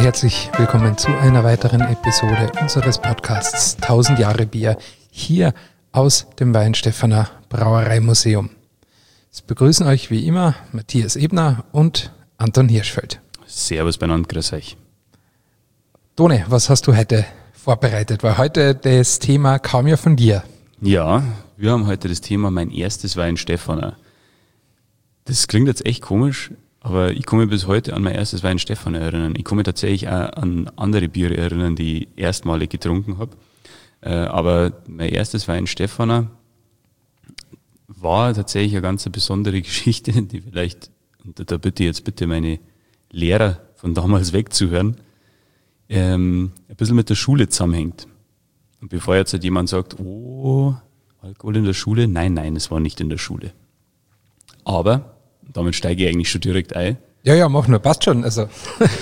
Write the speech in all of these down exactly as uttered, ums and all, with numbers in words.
herzlich willkommen zu einer weiteren Episode unseres Podcasts tausend Jahre Bier hier aus dem Weihenstephaner Brauereimuseum. Es begrüßen euch wie immer Matthias Ebner und Anton Hirschfeld. Servus beieinander, grüß euch. Tone, was hast du heute vorbereitet? Weil heute das Thema kam ja von dir. Ja, wir haben heute das Thema mein erstes Weihenstephaner. Das klingt jetzt echt komisch, aber ich kann mich bis heute an mein erstes Weihenstephaner erinnern. Ich kann mich tatsächlich auch an andere Biere erinnern, die ich erstmalig getrunken habe. Äh, aber mein erstes Weihenstephaner war tatsächlich eine ganz besondere Geschichte, die vielleicht, und da bitte jetzt bitte meine Lehrer von damals wegzuhören, ähm, ein bisschen mit der Schule zusammenhängt. Und bevor jetzt halt jemand sagt, oh, Alkohol in der Schule, nein, nein, es war nicht in der Schule. Aber, damit steige ich eigentlich schon direkt ein. Ja, ja, mach nur, passt schon. Also.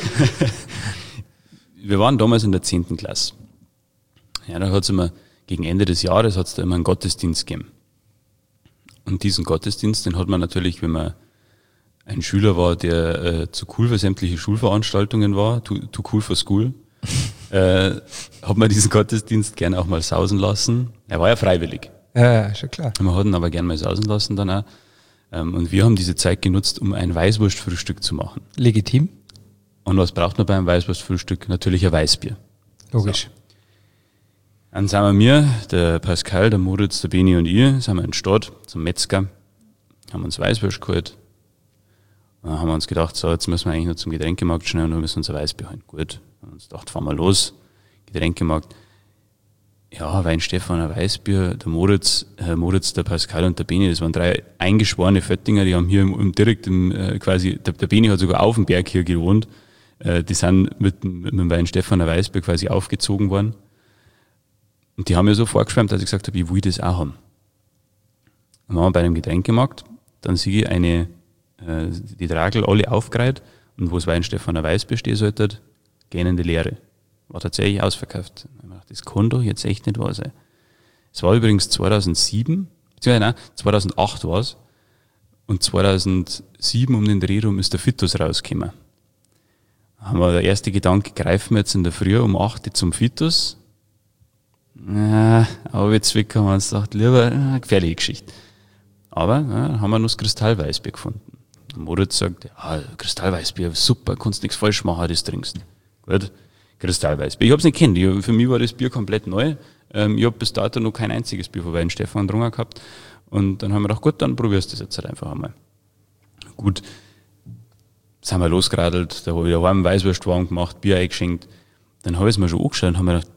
Wir waren damals in der zehnten Klasse. Ja, da hat es immer, gegen Ende des Jahres hat es da immer einen Gottesdienst gegeben. Und diesen Gottesdienst, den hat man natürlich, wenn man ein Schüler war, der äh, zu cool für sämtliche Schulveranstaltungen war, too, too cool for school, äh, hat man diesen Gottesdienst gerne auch mal sausen lassen. Er war ja freiwillig. Ja, schon klar. Man hat ihn aber gerne mal sausen lassen dann auch. Ähm, und wir haben diese Zeit genutzt, um ein Weißwurstfrühstück zu machen. Legitim. Und was braucht man beim Weißwurstfrühstück? Natürlich ein Weißbier. Logisch. So. Dann sind wir mir, der Pascal, der Moritz, der Beni und ich, sind wir in die Stadt zum Metzger, haben uns Weißwurst geholt. Und dann haben wir uns gedacht, so, jetzt müssen wir eigentlich noch zum Getränkemarkt schnell und dann müssen wir uns ein Weißbier holen. Gut, haben uns gedacht, fahren wir los, Getränkemarkt. Ja, Weihenstephaner, Weißbier, der Moritz, äh, Moritz, der Pascal und der Beni, das waren drei eingeschworene Föttinger, die haben hier im, im direkt im, äh, quasi, der, der Beni hat sogar auf dem Berg hier gewohnt, äh, die sind mit, mit dem Weihenstephaner Weißbier quasi aufgezogen worden. Und die haben mir so vorgeschwärmt, dass ich gesagt habe, ich will das auch haben. Und dann waren wir bei dem Getränkemarkt, dann sehe ich eine, äh, die Tragel alle aufgereiht und wo das Weihenstephaner Weißbier stehen sollte, gehen in die Leere. War tatsächlich ausverkauft. Ich dachte, das kann doch jetzt echt nicht wahr sein. Es war übrigens zweitausendsieben, beziehungsweise nein, zweitausendacht war es. Und zweitausendsieben um den Dreh rum ist der Fitus rausgekommen. Da haben wir der erste Gedanke, greifen wir jetzt in der Früh um acht Uhr zum Fitus. Ja, aber jetzt weg haben wir uns gedacht, lieber eine gefährliche Geschichte. Aber ja, haben wir noch das Kristallweißbier gefunden. Und Moritz sagt, ja, Kristallweißbier, super, kannst nichts falsch machen, das trinkst. Gut. Kristallweißbier. Ich hab's nicht kennt. Ich, für mich war das Bier komplett neu. Ähm, ich habe bis dato noch kein einziges Bier von Weihenstephaner getrunken gehabt. Und dann haben wir gedacht, gut, dann probierst du das jetzt halt einfach einmal. Gut. Sind wir losgeradelt, da habe ich daheim einen Weißwurstwagen gemacht, Bier eingeschenkt. Dann habe ich es mir schon angeschaut und habe mir gedacht,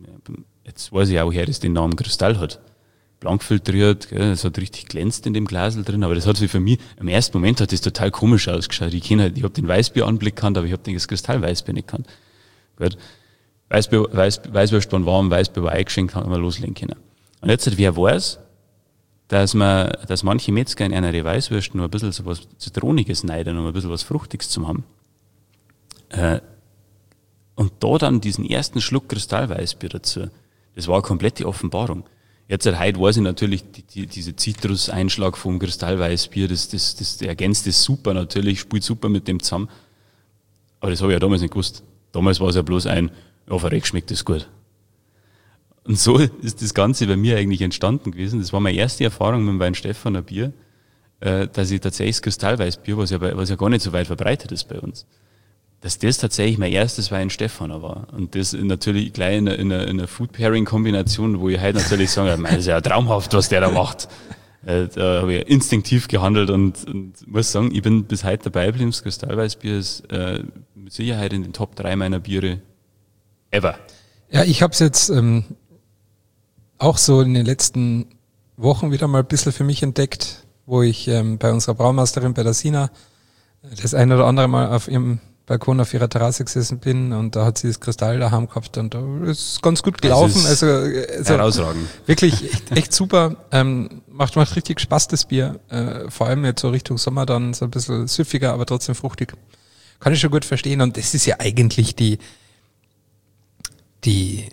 jetzt weiß ich auch, woher das den Namen Kristall hat. Blank filtriert, es hat richtig glänzt in dem Glasel drin, aber das hat sich für mich, im ersten Moment hat das total komisch ausgeschaut. Ich kenne halt, ich habe den Weißbieranblick gekannt, aber ich habe das Kristallweißbier nicht gekannt. Gut. Weißbier, Weiß, Weißwurst waren warm, Weißbier war eingeschenkt, haben wir loslegen können. Und jetzt, wer weiß, dass man, dass manche Metzger in einer Weißwurst noch ein bisschen so was Zitroniges neiden, um ein bisschen was Fruchtiges zu haben. Äh, und da dann diesen ersten Schluck Kristallweißbier dazu, das war eine komplette Offenbarung. Jetzt seit heute weiß ich natürlich, die, die, diese Zitruseinschlag vom Kristallweißbier, das, das, das ergänzt das super natürlich, spielt super mit dem zusammen. Aber das habe ich ja damals nicht gewusst. Damals war es ja bloß ein, ja, verreck schmeckt das gut. Und so ist das Ganze bei mir eigentlich entstanden gewesen. Das war meine erste Erfahrung mit dem Weihenstephaner Bier, äh, dass ich tatsächlich das Kristallweißbier, was ja, bei, was ja gar nicht so weit verbreitet ist bei uns, dass das tatsächlich mein erstes Weihenstephaner war. Und das natürlich gleich in einer, in einer, in einer Food-Pairing-Kombination, wo ich heute natürlich sage, das ist ja traumhaft, was der da macht. Äh, da habe ich instinktiv gehandelt und, und muss sagen, ich bin bis heute dabei geblieben. Das Kristallweißbier ist äh, mit Sicherheit in den Top drei meiner Biere ever. Ja, ich habe es jetzt ähm, auch so in den letzten Wochen wieder mal ein bisschen für mich entdeckt, wo ich ähm, bei unserer Braumeisterin, bei der Sina, das ein oder andere Mal auf ihrem Balkon auf ihrer Terrasse gesessen bin und da hat sie das Kristall daheim gehabt und da ist ganz gut gelaufen. Also, also herausragend. Wirklich echt, echt super. Ähm, macht, macht richtig Spaß, das Bier. Äh, vor allem jetzt so Richtung Sommer dann so ein bisschen süffiger, aber trotzdem fruchtig. Kann ich schon gut verstehen. Und das ist ja eigentlich die, die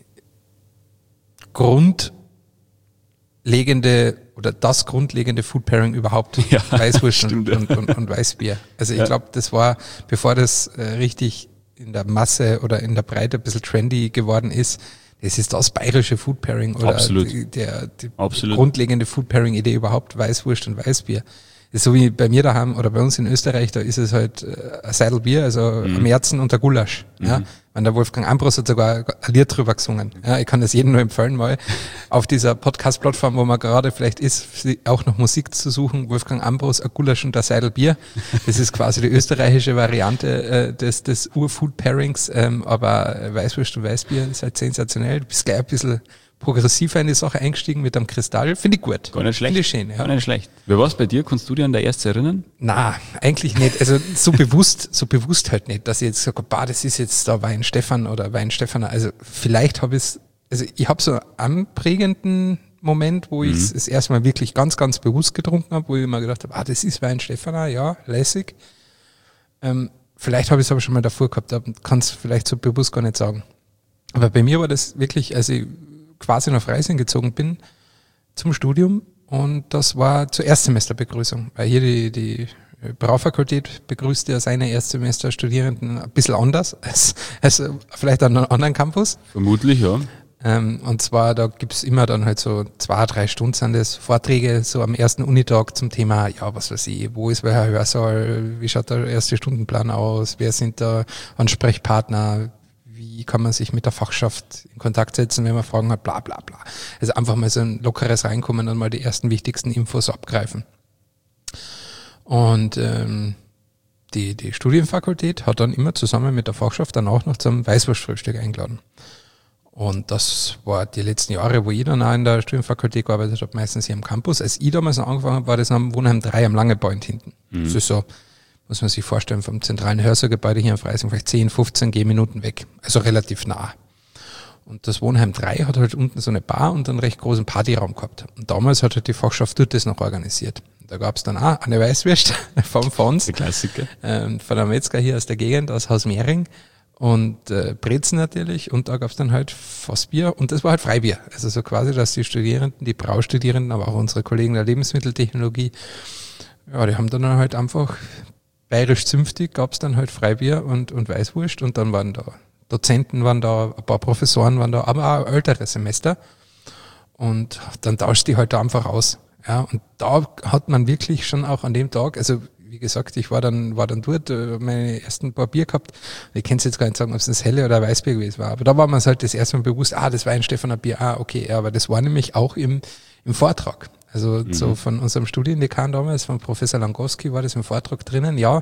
grundlegende oder das grundlegende Food Pairing überhaupt. Ja, Weißwurst stimmt, und, und, und, und Weißbier. Also ich ja. glaube, das war, bevor das äh, richtig in der Masse oder in der Breite ein bisschen trendy geworden ist, das ist das bayerische Food Pairing oder Absolut. die, der, die Absolut. grundlegende Food Pairing Idee überhaupt, Weißwurst und Weißbier. Das ist so wie bei mir daheim oder bei uns in Österreich, da ist es halt äh, ein Seidelbier, also mhm. ein Märzen und ein Gulasch. Mhm. Ja. Wenn der Wolfgang Ambros hat sogar ein Lied drüber gesungen. Ja, ich kann das jedem nur empfehlen, mal auf dieser Podcast-Plattform, wo man gerade vielleicht ist, auch noch Musik zu suchen. Wolfgang Ambros, ein Gulasch und ein Seidelbier. Das ist quasi die österreichische Variante äh, des, des Ur-Food-Pairings, ähm, aber Weißwurst und Weißbier ist halt sensationell. Du bist gleich ein bisschen progressiver in die Sache eingestiegen mit einem Kristall. Finde ich gut. Gar nicht schlecht. Finde ich schön, ja. Gar nicht schlecht. Wer war's bei dir? Kannst du dir an der erste erinnern? Na, eigentlich nicht. Also so bewusst, so bewusst halt nicht, dass ich jetzt sage, bah, das ist jetzt da Weinstefan oder Weinstefaner. Also vielleicht habe ich es, also ich habe so einen anprägenden Moment, wo ich es mhm. das erste Mal wirklich ganz, ganz bewusst getrunken habe, wo ich mir gedacht habe, ah, das ist Weinstefaner, ja, lässig. Ähm, vielleicht habe ich es aber schon mal davor gehabt, aber kann es vielleicht so bewusst gar nicht sagen. Aber bei mir war das wirklich, als ich quasi nach Freising gezogen bin zum Studium, und das war zur Erstsemesterbegrüßung, weil hier die, die Braufakultät begrüßt ja seine Erstsemesterstudierenden ein bisschen anders als, als vielleicht an einem anderen Campus. Vermutlich, ja. Ähm, und zwar, da gibt's immer dann halt so zwei, drei Stunden sind das Vorträge so am ersten Unitag zum Thema, ja, was weiß ich, wo ist welcher Hörsaal, wie schaut der erste Stundenplan aus, wer sind da Ansprechpartner, wie kann man sich mit der Fachschaft in Kontakt setzen, wenn man Fragen hat, bla bla bla. Also einfach mal so ein lockeres Reinkommen und mal die ersten wichtigsten Infos abgreifen. Und ähm, die, die Studienfakultät hat dann immer zusammen mit der Fachschaft dann auch noch zum Weißwurstfrühstück eingeladen. Und das war die letzten Jahre, wo ich dann auch in der Studienfakultät gearbeitet habe, meistens hier am Campus. Als ich damals noch angefangen habe, war das am Wohnheim drei am Langebeund hinten. Mhm. Das ist so, muss man sich vorstellen, vom zentralen Hörsaalgebäude hier in Freising vielleicht zehn, fünfzehn Gehminuten weg. Also relativ nah. Und das Wohnheim drei hat halt unten so eine Bar und einen recht großen Partyraum gehabt. Und damals hat halt die Fachschaft dort das noch organisiert. Da gab es dann auch eine Weißwurst vom Fons. Der Klassiker. Ähm, von der Metzger hier aus der Gegend, aus Haus Mehring. Und äh, Brezen natürlich. Und da gab es dann halt Fassbier. Und das war halt Freibier. Also so quasi, dass die Studierenden, die Braustudierenden, aber auch unsere Kollegen der Lebensmitteltechnologie, ja, die haben dann halt einfach bayerisch zünftig, gab es dann halt Freibier und, und Weißwurst. Und dann waren da Dozenten, waren da, ein paar Professoren waren da, aber auch ältere Semester. Und dann tauscht die halt da einfach aus. Ja, und da hat man wirklich schon auch an dem Tag, also wie gesagt, ich war dann war dann dort, meine ersten paar Bier gehabt. Ich kann es jetzt gar nicht sagen, ob es das helle oder Weißbier gewesen war. Aber da war man halt das erste Mal bewusst, ah, das war ein Stefaner Bier, ah, okay. Ja, aber das war nämlich auch im, im Vortrag. Also mhm. so von unserem Studiendekan damals, von Professor Langowski, war das im Vortrag drinnen. Ja,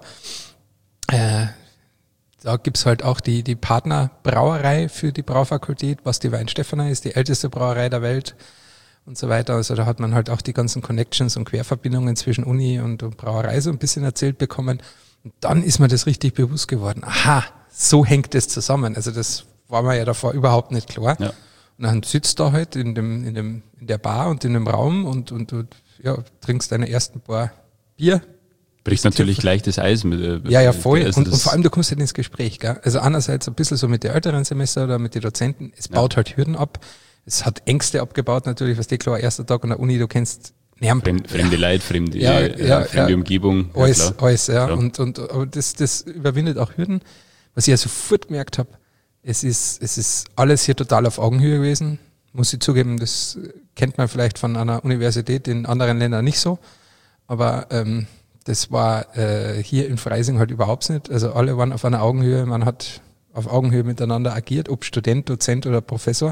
äh, da gibt's halt auch die, die Partnerbrauerei für die Braufakultät, was die Weinstefaner ist, die älteste Brauerei der Welt und so weiter. Also da hat man halt auch die ganzen Connections und Querverbindungen zwischen Uni und, und Brauerei so ein bisschen erzählt bekommen. Und dann ist mir das richtig bewusst geworden. Aha, so hängt das zusammen. Also das war mir ja davor überhaupt nicht klar. Ja. Und dann sitzt da halt in dem, in dem, in der Bar und in dem Raum und, und, und ja, trinkst deine ersten paar Bier. Bricht natürlich gleich das Eis mit. Äh, ja, ja, voll. Also und, und vor allem, du kommst halt ins Gespräch, gell? Also einerseits ein bisschen so mit den älteren Semester oder mit den Dozenten. Es baut ja. halt Hürden ab. Es hat Ängste abgebaut natürlich, was die klar, erster Tag an der Uni, du kennst Fremd, fremde Leute, fremde, ja, äh, ja, fremde ja. Umgebung. Alles, ja, alles, ja. Klar. Und, und, aber das, das überwindet auch Hürden. Was ich ja sofort gemerkt habe, es ist, es ist alles hier total auf Augenhöhe gewesen. Muss ich zugeben, das kennt man vielleicht von einer Universität in anderen Ländern nicht so. Aber ähm, das war äh, hier in Freising halt überhaupt nicht. Also alle waren auf einer Augenhöhe. Man hat auf Augenhöhe miteinander agiert, ob Student, Dozent oder Professor.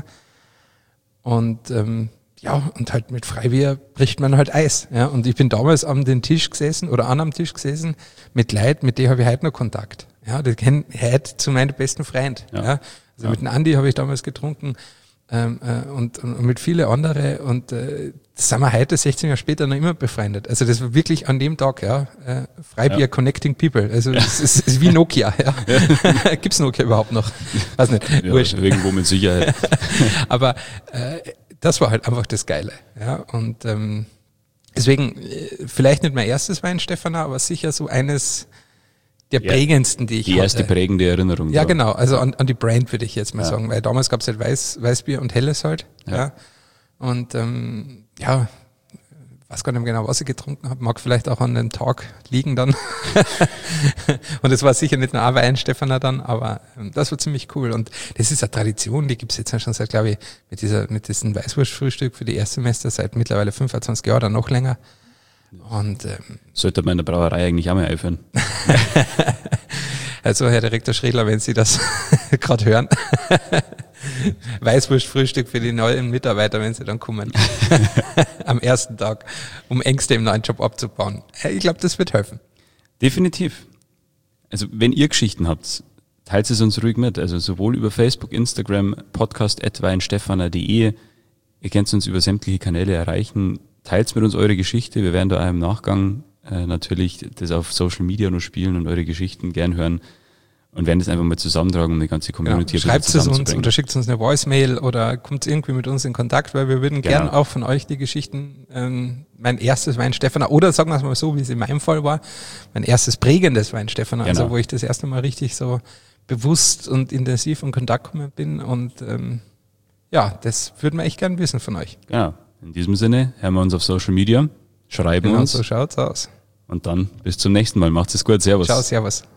Und ähm, ja, und halt mit Freibier bricht man halt Eis. Ja. Und ich bin damals an den Tisch gesessen oder an am Tisch gesessen mit Leuten, mit denen habe ich heute noch Kontakt. Ja, die kennen heute zu meinem besten Freund. Ja. Ja. Also ja. mit dem Andi habe ich damals getrunken ähm, äh, und, und mit viele andere. Und äh, das sind wir heute, sechzehn Jahre später, noch immer befreundet. Also das war wirklich an dem Tag, ja, äh, Freibier ja. Connecting People. Also ja. es ist, ist wie Nokia. Ja. Ja. Gibt's Nokia überhaupt noch? Weiß nicht. Ja, irgendwo mit Sicherheit. Aber äh, das war halt einfach das Geile. Ja. Und ähm, deswegen, äh, vielleicht nicht mein erstes Weinstefaner, aber sicher so eines der ja, prägendsten, die ich Die hatte. erste prägende Erinnerung. Ja, genau. Also an, an die Brand würde ich jetzt mal ja. sagen, weil damals gab es halt Weiß, Weißbier und Helles halt. Ja. ja. Und ähm, ja, weiß gar nicht mehr genau, was ich getrunken habe, mag vielleicht auch an dem Tag liegen dann. Und es war sicher nicht nur ein Weinstephaner dann, aber ähm, das war ziemlich cool. Und das ist eine Tradition, die gibt's jetzt schon seit, glaube ich, mit dieser mit diesem Weißwurstfrühstück für die Erstsemester seit mittlerweile fünfundzwanzig Jahren oder noch länger. Und ähm, sollte man in der Brauerei eigentlich auch mal einführen. Also Herr Direktor Schredler, wenn Sie das gerade hören, Weißwurstfrühstück für die neuen Mitarbeiter, wenn sie dann kommen, am ersten Tag, um Ängste im neuen Job abzubauen. Ich glaube, das wird helfen. Definitiv. Also wenn ihr Geschichten habt, teilt es uns ruhig mit. Also sowohl über Facebook, Instagram, podcast at weinstephaner punkt de. Ihr könnt uns über sämtliche Kanäle erreichen. Teilt mit uns eure Geschichte. Wir werden da auch im Nachgang äh, natürlich das auf Social Media noch spielen und eure Geschichten gern hören. Und werden das einfach mal zusammentragen, um die ganze Community genau. Schreibt es uns oder schickt uns eine Voicemail oder kommt irgendwie mit uns in Kontakt, weil wir würden genau. gern auch von euch die Geschichten, ähm, mein erstes Weinstephaner, oder sagen wir es mal so, wie es in meinem Fall war, mein erstes prägendes Weinstephaner, genau. also wo ich das erste Mal richtig so bewusst und intensiv in Kontakt gekommen bin und ähm, ja, das würden wir echt gern wissen von euch. Genau, in diesem Sinne hören wir uns auf Social Media, schreiben genau, uns. So schaut's aus. Und dann bis zum nächsten Mal. Macht's es gut, servus. Ciao, servus.